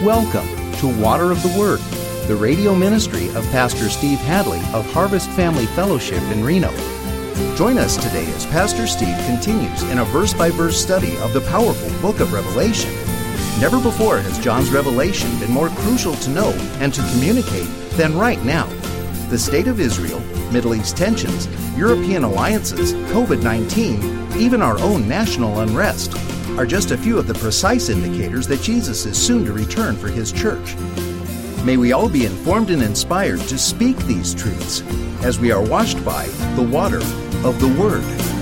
Welcome to Water of the Word, the radio ministry of Pastor Steve Hadley of Harvest Family Fellowship in Reno. Join us today as Pastor Steve continues in a verse-by-verse study of the powerful book of Revelation. Never before has John's revelation been more crucial to know and to communicate than right now. The state of Israel, Middle East tensions, European alliances, COVID-19, even our own national unrest are just a few of the precise indicators that Jesus is soon to return for His church. May we all be informed and inspired to speak these truths as we are washed by the water of the Word.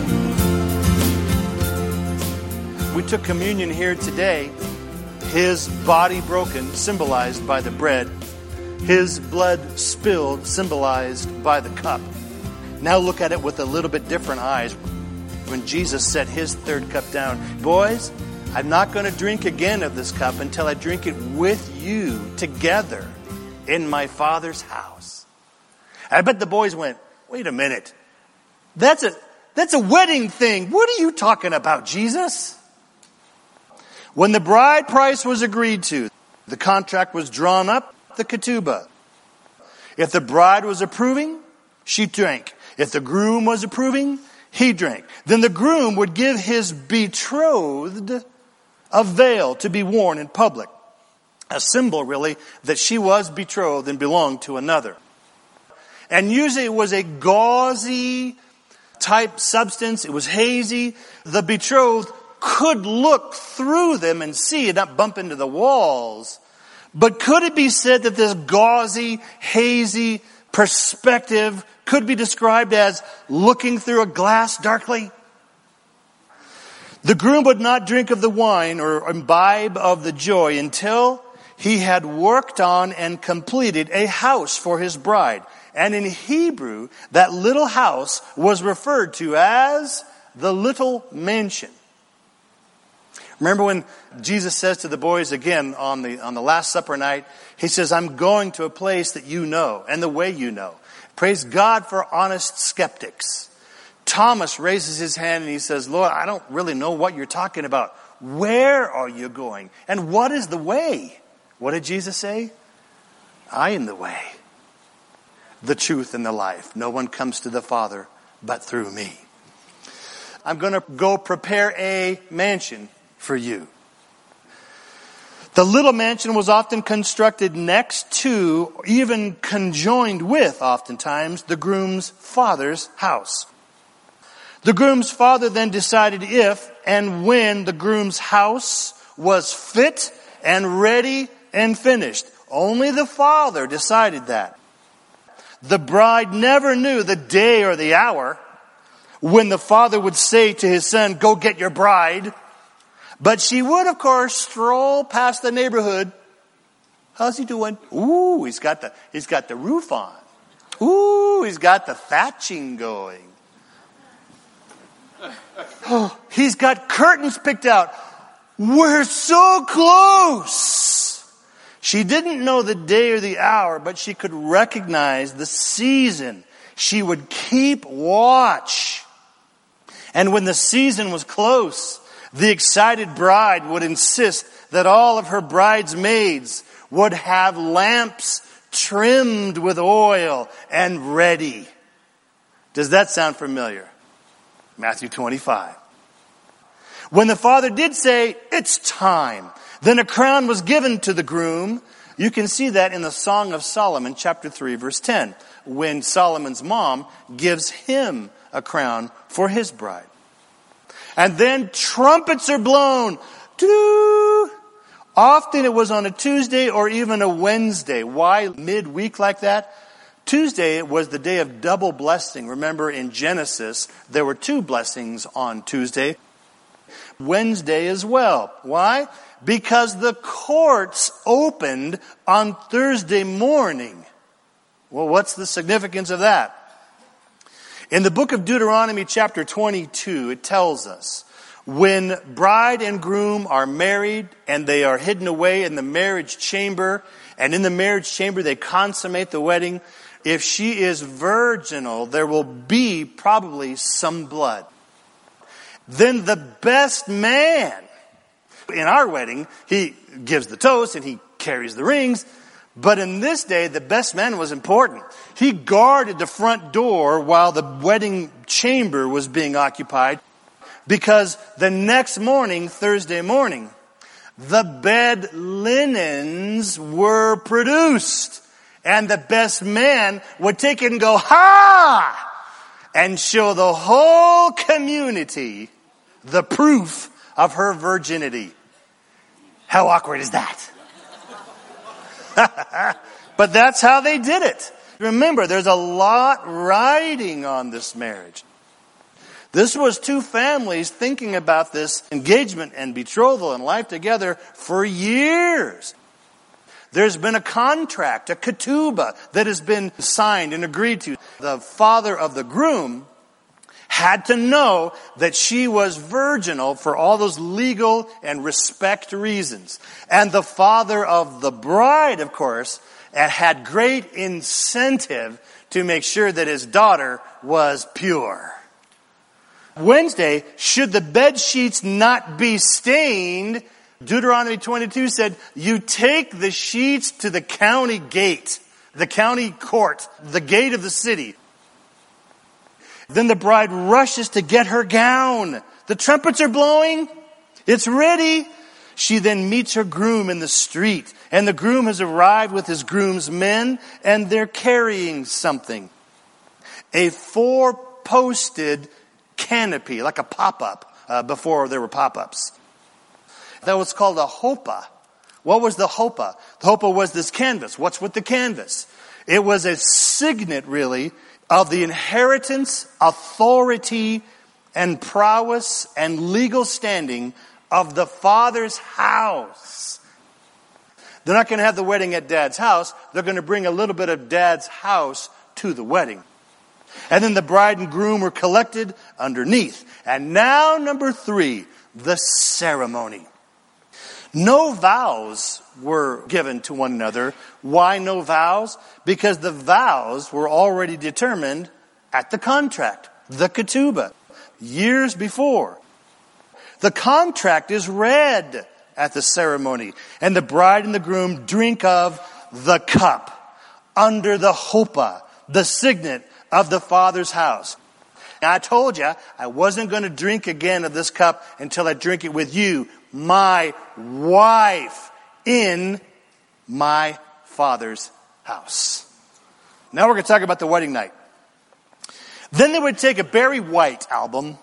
We took communion here today. His body broken, symbolized by the bread. His blood spilled, symbolized by the cup. Now look at it with a little bit different eyes. When Jesus set His third cup down, boys, I'm not going to drink again of this cup until I drink it with you together in my Father's house. I bet the boys went, wait a minute. That's a wedding thing. What are you talking about, Jesus? When the bride price was agreed to, the contract was drawn up, the ketubah. If the bride was approving, she drank. If the groom was approving, he drank. Then the groom would give his betrothed a veil to be worn in public. A symbol, really, that she was betrothed and belonged to another. And usually it was a gauzy type substance. It was hazy. The betrothed could look through them and see and not bump into the walls. But could it be said that this gauzy, hazy perspective could be described as looking through a glass darkly? The groom would not drink of the wine or imbibe of the joy until he had worked on and completed a house for his bride. And in Hebrew, that little house was referred to as the little mansion. Remember when Jesus says to the boys again on the Last Supper night, He says, I'm going to a place that you know and the way you know. Praise God for honest skeptics. Thomas raises his hand and he says, Lord, I don't really know what you're talking about. Where are you going? And what is the way? What did Jesus say? I am the way, the truth, and the life. No one comes to the Father but through me. I'm going to go prepare a mansion for you. The little mansion was often constructed next to, or even conjoined with, oftentimes, the groom's father's house. The groom's father then decided if and when the groom's house was fit and ready and finished. Only the father decided that. The bride never knew the day or the hour when the father would say to his son, go get your bride. But she would, of course, stroll past the neighborhood. How's he doing? Ooh, he's got the roof on. Ooh, he's got the thatching going. Oh, he's got curtains picked out. We're so close. She didn't know the day or the hour, but she could recognize the season. She would keep watch. And when the season was close, the excited bride would insist that all of her bridesmaids would have lamps trimmed with oil and ready. Does that sound familiar? Matthew 25. When the father did say, it's time, then a crown was given to the groom. You can see that in the Song of Solomon, chapter 3, verse 10, when Solomon's mom gives him a crown for his bride. And then trumpets are blown. Doo-doo. Often it was on a Tuesday or even a Wednesday. Why midweek like that? Tuesday was the day of double blessing. Remember in Genesis, there were 2 blessings on Tuesday. Wednesday as well. Why? Because the courts opened on Thursday morning. Well, what's the significance of that? In the book of Deuteronomy chapter 22, it tells us when bride and groom are married and they are hidden away in the marriage chamber, and in the marriage chamber they consummate the wedding, if she is virginal, there will be probably some blood. Then the best man, in our wedding, he gives the toast and he carries the rings. But in this day, the best man was important. He guarded the front door while the wedding chamber was being occupied, because the next morning, Thursday morning, the bed linens were produced. And the best man would take it and go, ha! And show the whole community the proof of her virginity. How awkward is that? But that's how they did it. Remember, there's a lot riding on this marriage. This was two families thinking about this engagement and betrothal and life together for years. There's been a contract, a ketubah, that has been signed and agreed to. The father of the groom had to know that she was virginal for all those legal and respect reasons. And the father of the bride, of course, had great incentive to make sure that his daughter was pure. Wednesday, should the bed sheets not be stained, Deuteronomy 22 said, you take the sheets to the county gate, the county court, the gate of the city. Then the bride rushes to get her gown. The trumpets are blowing. It's ready. She then meets her groom in the street, and the groom has arrived with his groomsmen, and they're carrying something. A 4-posted canopy, like a pop-up, before there were pop-ups. That was called a hopa. What was the hopa? The hopa was this canvas. What's with the canvas? It was a signet, really, of the inheritance, authority, and prowess and legal standing of the father's house. They're not going to have the wedding at dad's house. They're going to bring a little bit of dad's house to the wedding. And then the bride and groom were collected underneath. And now, number 3, the ceremony. No vows were given to one another. Why no vows? Because the vows were already determined at the contract, the ketubah, years before. The contract is read at the ceremony, and the bride and the groom drink of the cup under the hopa, the signet of the father's house. Now, I told you I wasn't going to drink again of this cup until I drink it with you, my wife, in my father's house. Now we're going to talk about the wedding night. Then they would take a Barry White album.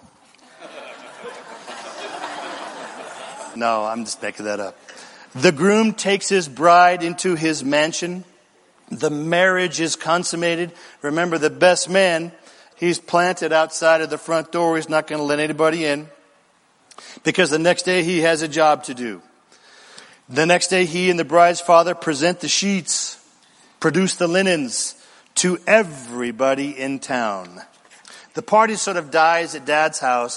No, I'm just making that up. The groom takes his bride into his mansion. The marriage is consummated. Remember, the best man, he's planted outside of the front door. He's not going to let anybody in, because the next day he has a job to do. The next day he and the bride's father present the sheets, produce the linens to everybody in town. The party sort of dies at dad's house.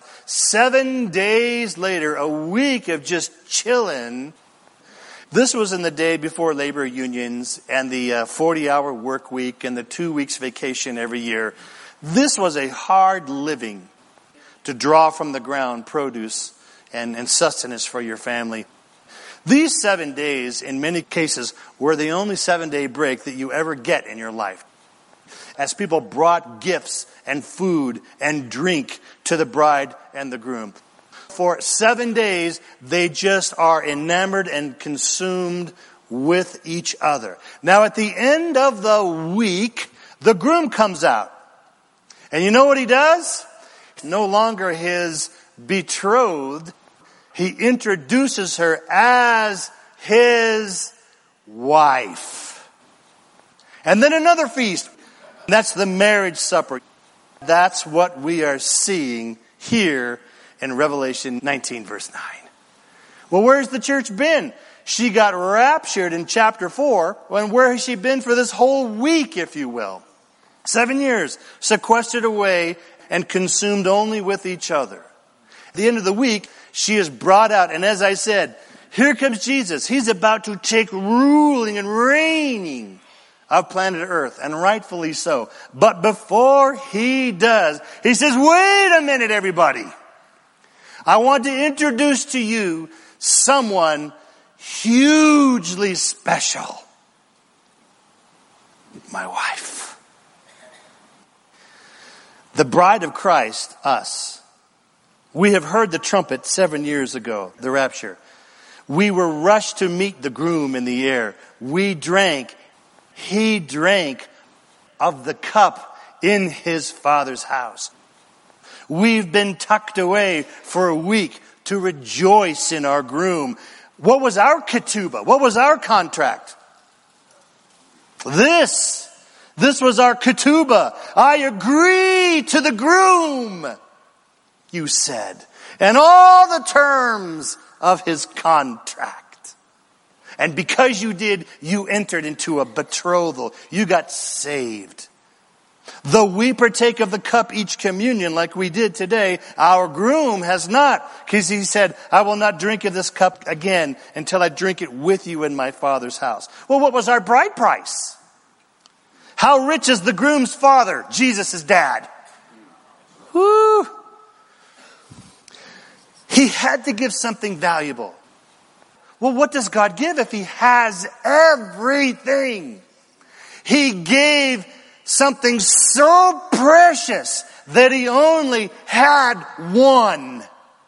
7 days later, a week of just chilling. This was in the day before labor unions and the 40-hour work week and the 2 weeks vacation every year. This was a hard living to draw from the ground produce and sustenance for your family. These 7 days, in many cases, were the only 7-day break that you ever get in your life, as people brought gifts and food and drink to the bride and the groom. For 7 days, they just are enamored and consumed with each other. Now, at the end of the week, the groom comes out. And you know what he does? No longer his betrothed. He introduces her as his wife. And then another feast. That's the marriage supper. That's what we are seeing here in Revelation 19, verse 9. Well, where's the church been? She got raptured in chapter 4. And where has she been for this whole week, if you will? 7 years, sequestered away and consumed only with each other. At the end of the week, she is brought out. And as I said, here comes Jesus. He's about to take ruling and reigning of planet Earth, and rightfully so. But before he does, he says, wait a minute, everybody. I want to introduce to you someone. hugely special. My wife. The bride of Christ, us. We have heard the trumpet 7 years ago, the rapture. We were rushed to meet the groom in the air. We drank, he drank of the cup in his Father's house. We've been tucked away for a week to rejoice in our groom. What was our ketubah? What was our contract? This was our ketubah. I agree to the groom, you said, and all the terms of his contract. And because you did, you entered into a betrothal. You got saved. Though we partake of the cup each communion like we did today, our groom has not. Because he said, I will not drink of this cup again until I drink it with you in my Father's house. Well, what was our bride price? How rich is the groom's father? Jesus' dad. Woo! He had to give something valuable. Well, what does God give if he has everything? He gave something so precious that he only had one.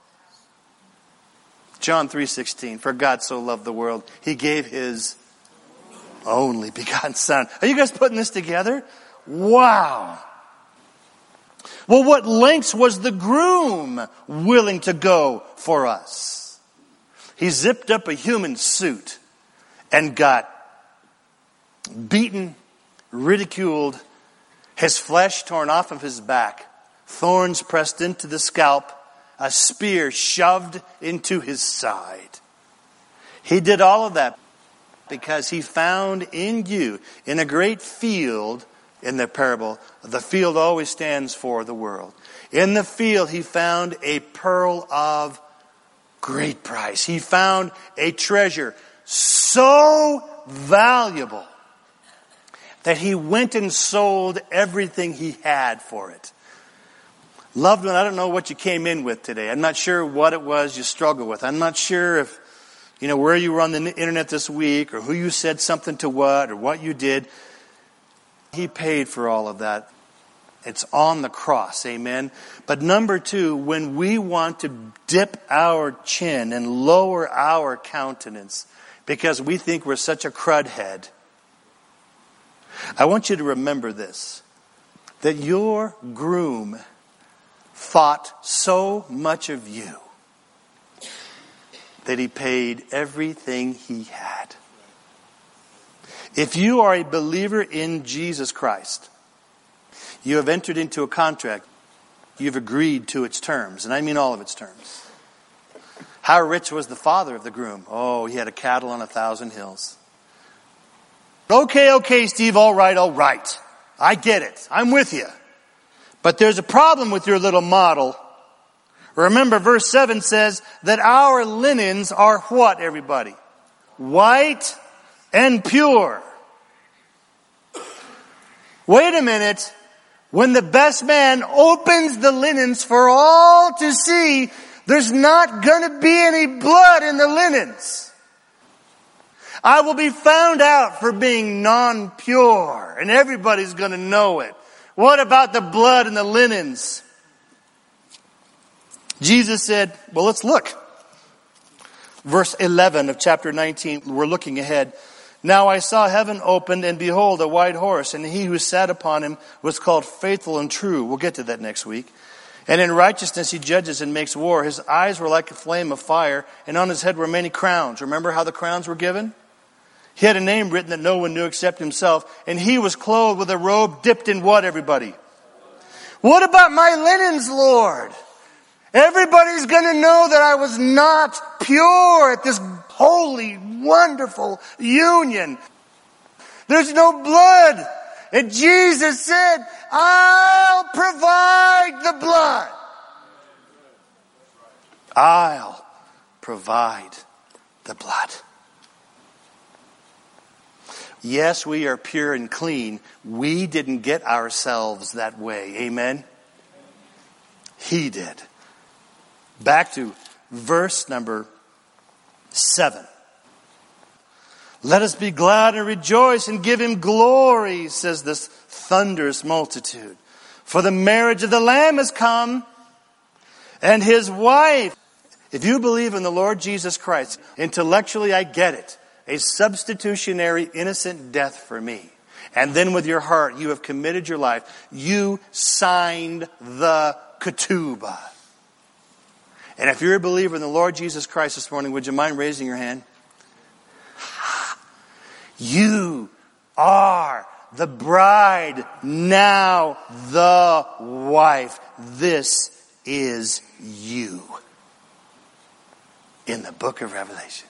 John 3:16, for God so loved the world, he gave his only begotten Son. Are you guys putting this together? Wow. Well, what lengths was the groom willing to go for us? He zipped up a human suit and got beaten, ridiculed, his flesh torn off of his back, thorns pressed into the scalp, a spear shoved into his side. He did all of that because he found in you, in a great field, in the parable, the field always stands for the world. In the field, he found a pearl of great price. He found a treasure so valuable that he went and sold everything he had for it. Loved one, I don't know what you came in with today. I'm not sure what it was you struggled with. I'm not sure if, where you were on the internet this week or who you said something to what or what you did. He paid for all of that. It's on the cross, amen. But number two, when we want to dip our chin and lower our countenance because we think we're such a crud head, I want you to remember this, that your groom thought so much of you that he paid everything he had. If you are a believer in Jesus Christ, you have entered into a contract. You've agreed to its terms, and I mean all of its terms. How rich was the father of the groom? Oh, he had a cattle on 1,000 hills. Okay, Steve, all right. I get it. I'm with you. But there's a problem with your little model. Remember, verse 7 says that our linens are what, everybody? White and pure. Wait a minute. When the best man opens the linens for all to see, there's not going to be any blood in the linens. I will be found out for being non-pure, and everybody's going to know it. What about the blood in the linens? Jesus said, well, let's look. Verse 11 of chapter 19, we're looking ahead. Now I saw heaven opened, and behold, a white horse, and he who sat upon him was called Faithful and True. We'll get to that next week. And in righteousness he judges and makes war. His eyes were like a flame of fire, and on his head were many crowns. Remember how the crowns were given? He had a name written that no one knew except himself, and he was clothed with a robe dipped in what, everybody? What about my linens, Lord? Everybody's going to know that I was not pure at this holy, wonderful union. There's no blood. And Jesus said, I'll provide the blood. I'll provide the blood. Yes, we are pure and clean. We didn't get ourselves that way. Amen? He did. Back to verse number 7. Let us be glad and rejoice and give him glory, says this thunderous multitude. For the marriage of the Lamb has come, and his wife. If you believe in the Lord Jesus Christ, intellectually I get it. A substitutionary innocent death for me. And then with your heart you have committed your life. You signed the ketubah. And if you're a believer in the Lord Jesus Christ this morning, would you mind raising your hand? You are the bride, now the wife. This is you. In the book of Revelation.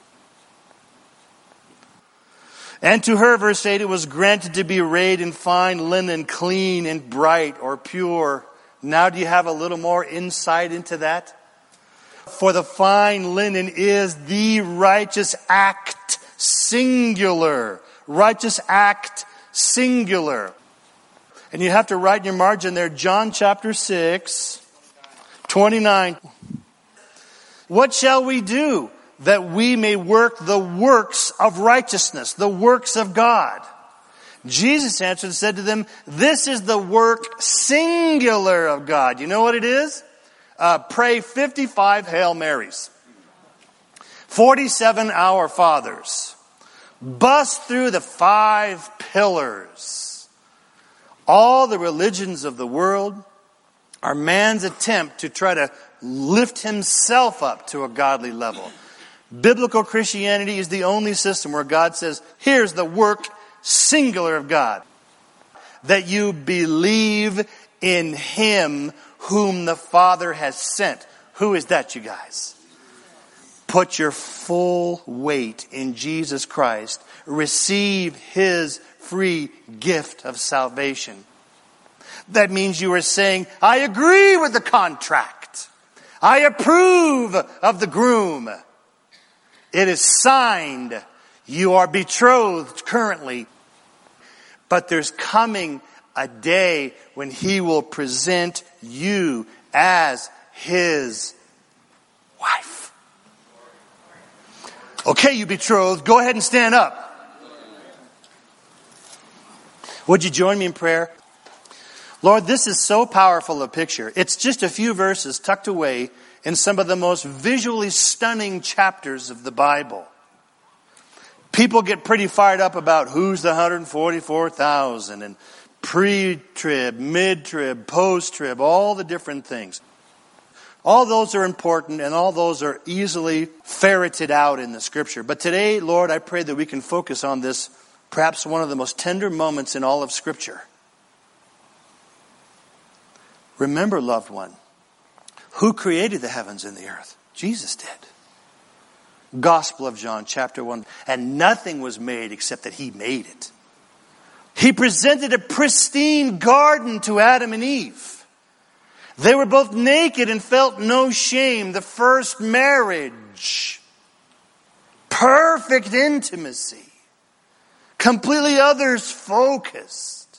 And to her, verse 8, it was granted to be arrayed in fine linen, clean and bright or pure. Now do you have a little more insight into that? For the fine linen is the righteous act, singular. Righteous act, singular. And you have to write in your margin there, John chapter 6, 29. What shall we do that we may work the works of righteousness, the works of God? Jesus answered and said to them, this is the work singular of God. You know what it is? Pray 55 Hail Marys. 47 Our Fathers. Bust through the 5 pillars. All the religions of the world are man's attempt to try to lift himself up to a godly level. Biblical Christianity is the only system where God says, here's the work singular of God. That you believe in him whom the Father has sent. Who is that, you guys? Put your full weight in Jesus Christ. Receive his free gift of salvation. That means you are saying, I agree with the contract. I approve of the groom. It is signed. You are betrothed currently. But there's coming a day when he will present you as his wife. Okay, you betrothed, go ahead and stand up. Would you join me in prayer? Lord, this is so powerful a picture. It's just a few verses tucked away in some of the most visually stunning chapters of the Bible. People get pretty fired up about who's the 144,000 and pre-trib, mid-trib, post-trib, all the different things. All those are important and all those are easily ferreted out in the Scripture. But today, Lord, I pray that we can focus on this, perhaps one of the most tender moments in all of Scripture. Remember, loved one, who created the heavens and the earth? Jesus did. Gospel of John, chapter 1. And nothing was made except that he made it. He presented a pristine garden to Adam and Eve. They were both naked and felt no shame. The first marriage. Perfect intimacy. Completely others focused.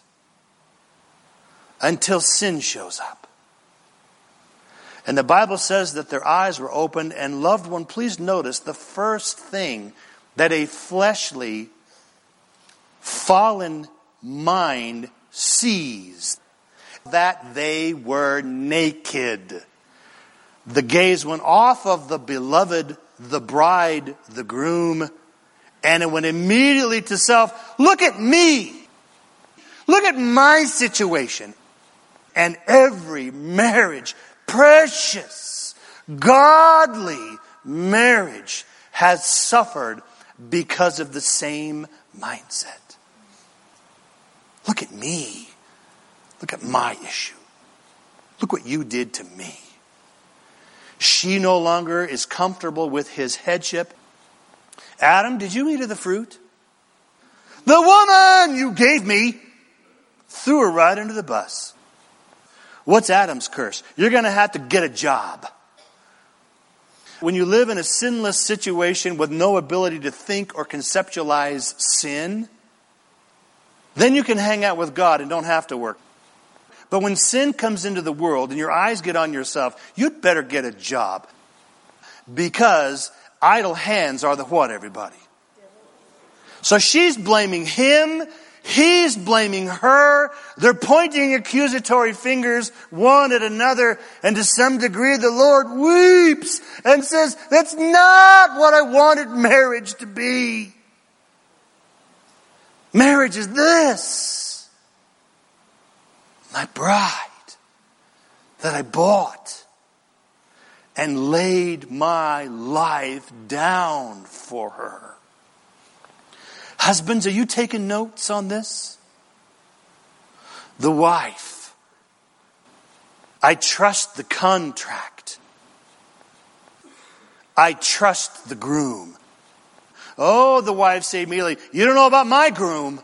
Until sin shows up. And the Bible says that their eyes were opened. And loved one, please notice the first thing that a fleshly, fallen mind sees. That they were naked. The gaze went off of the beloved, the bride, the groom. And it went immediately to self. Look at me. Look at my situation. And every marriage, precious, godly marriage has suffered because of the same mindset. Look at me. Look at my issue. Look what you did to me. She no longer is comfortable with his headship. Adam, did you eat of the fruit? The woman you gave me threw her right under the bus. What's Adam's curse? You're going to have to get a job. When you live in a sinless situation with no ability to think or conceptualize sin, then you can hang out with God and don't have to work. But when sin comes into the world and your eyes get on yourself, you'd better get a job. Because idle hands are the what, everybody? So she's blaming him. He's blaming her. They're pointing accusatory fingers one at another. And to some degree, the Lord weeps and says, that's not what I wanted marriage to be. Marriage is this. My bride that I bought and laid my life down for her. Husbands, are you taking notes on this? The wife. I trust the contract. I trust the groom. Oh, the wives say immediately, you don't know about my groom.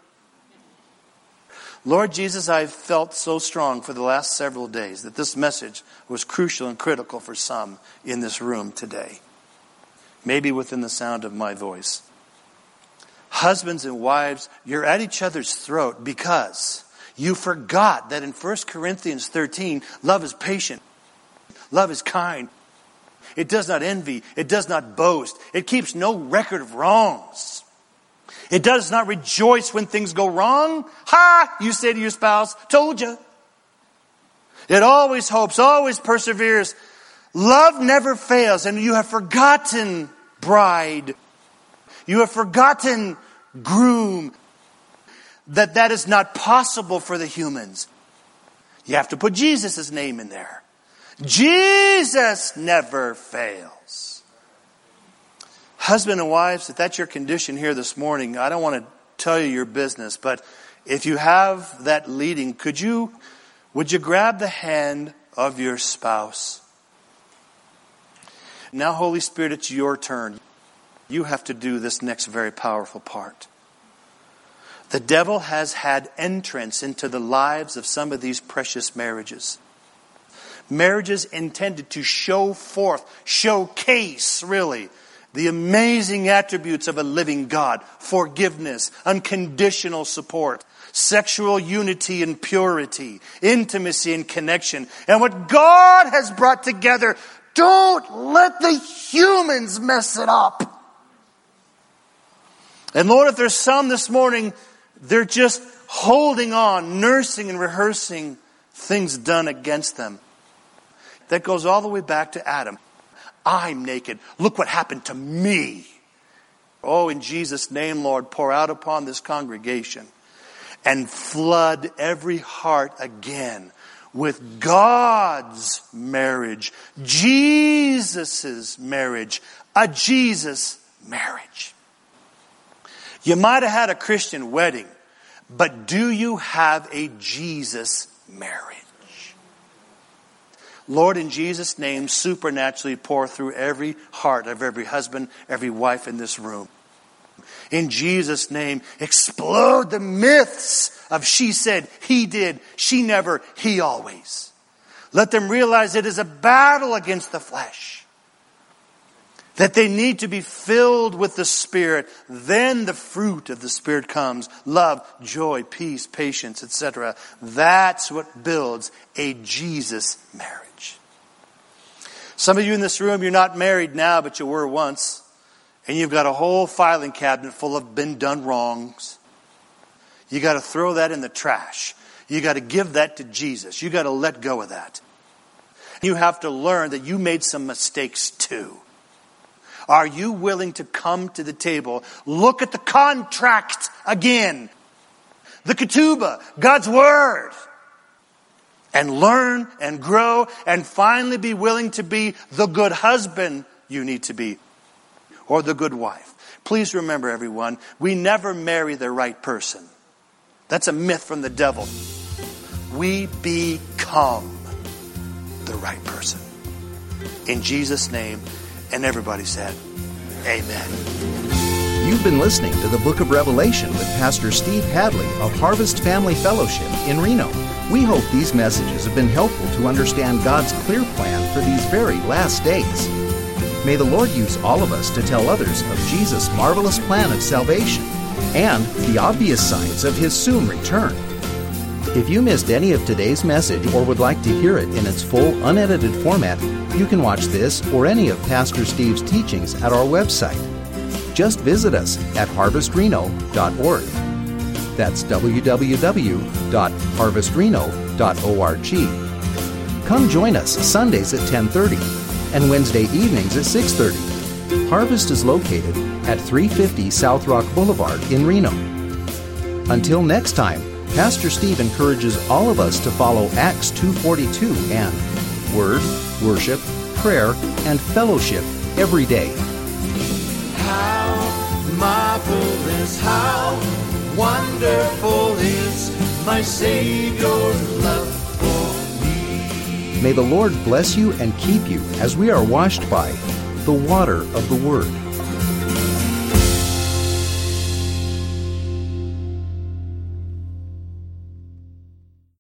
Lord Jesus, I've felt so strong for the last several days that this message was crucial and critical for some in this room today. Maybe within the sound of my voice. Husbands and wives, you're at each other's throat because you forgot that in 1 Corinthians 13, love is patient. Love is kind. It does not envy. It does not boast. It keeps no record of wrongs. It does not rejoice when things go wrong. Ha! You say to your spouse, told you. It always hopes, always perseveres. Love never fails. And you have forgotten, bride. You have forgotten, groom, that is not possible for the humans. You have to put Jesus' name in there. Jesus never fails. Husband and wives, if that's your condition here this morning, I don't want to tell you your business, but if you have that leading, would you grab the hand of your spouse? Now, Holy Spirit, it's your turn. You have to do this next very powerful part. The devil has had entrance into the lives of some of these precious marriages. Marriages intended to showcase, really, the amazing attributes of a living God. Forgiveness, unconditional support, sexual unity and purity, intimacy and connection. And what God has brought together, don't let the humans mess it up. And Lord, if there's some this morning, they're just holding on, nursing and rehearsing things done against them. That goes all the way back to Adam. I'm naked. Look what happened to me. Oh, in Jesus' name, Lord, pour out upon this congregation and flood every heart again with God's marriage, Jesus' marriage, a Jesus marriage. You might have had a Christian wedding, but do you have a Jesus marriage? Lord, in Jesus' name, supernaturally pour through every heart of every husband, every wife in this room. In Jesus' name, explode the myths of she said, he did, she never, he always. Let them realize it is a battle against the flesh. That they need to be filled with the Spirit. Then the fruit of the Spirit comes. Love, joy, peace, patience, etc. That's what builds a Jesus marriage. Some of you in this room, you're not married now, but you were once. And you've got a whole filing cabinet full of been done wrongs. You got to throw that in the trash. You got to give that to Jesus. You got to let go of that. You have to learn that you made some mistakes too. Are you willing to come to the table, look at the contract again, the ketubah, God's Word, and learn and grow and finally be willing to be the good husband you need to be, or the good wife? Please remember, everyone, we never marry the right person. That's a myth from the devil. We become the right person. In Jesus' name. And everybody said, amen. You've been listening to the Book of Revelation with Pastor Steve Hadley of Harvest Family Fellowship in Reno. We hope these messages have been helpful to understand God's clear plan for these very last days. May the Lord use all of us to tell others of Jesus' marvelous plan of salvation and the obvious signs of His soon return. If you missed any of today's message or would like to hear it in its full, unedited format, you can watch this or any of Pastor Steve's teachings at our website. Just visit us at harvestreno.org. That's www.harvestreno.org. Come join us Sundays at 10:30 and Wednesday evenings at 6:30. Harvest is located at 350 South Rock Boulevard in Reno. Until next time, Pastor Steve encourages all of us to follow Acts 2:42 and Word, Worship, Prayer, and Fellowship every day. How marvelous, how wonderful is my Savior's love for me. May the Lord bless you and keep you as we are washed by the water of the Word.